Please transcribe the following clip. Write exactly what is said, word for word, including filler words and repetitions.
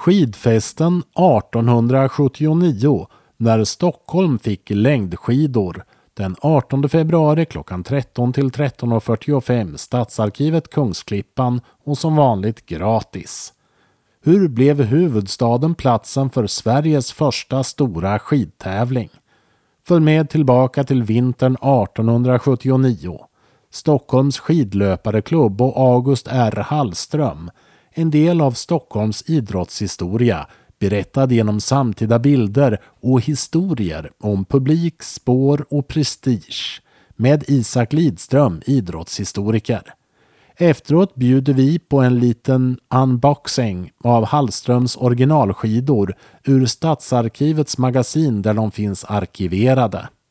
Skidfesten artonhundrasjuttionio när Stockholm fick längdskidor. Den artonde februari klockan tretton till tretton fyrtiofem, Stadsarkivet Kungsklippan och som vanligt gratis. Hur blev huvudstaden platsen för Sveriges första stora skidtävling? Följ med tillbaka till vintern artonhundrasjuttionio. Stockholms skidlöpareklubb och August R. Hallström, en del av Stockholms idrottshistoria, berättad genom samtida bilder och historier om publik, spår och prestige, med Isak Lidström, idrottshistoriker. Efteråt bjuder vi på en liten unboxing av Hallströms originalskidor ur Stadsarkivets magasin där de finns arkiverade.